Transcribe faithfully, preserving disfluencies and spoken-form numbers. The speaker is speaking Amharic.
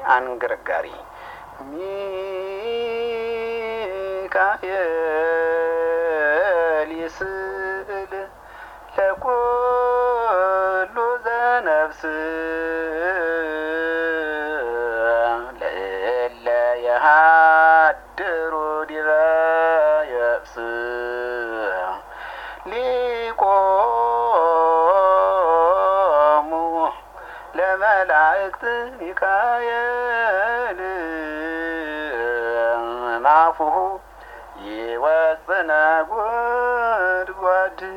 አንገርጋሪ ሚካኤል ይስእል ለኩሉ ዘነፍስ ለእለ የሃድሩ ዲበ የብስ ሊቆሙ ለመላእክት ሚካኤል ናፉሁ ይወፅእ ነጎድጓድ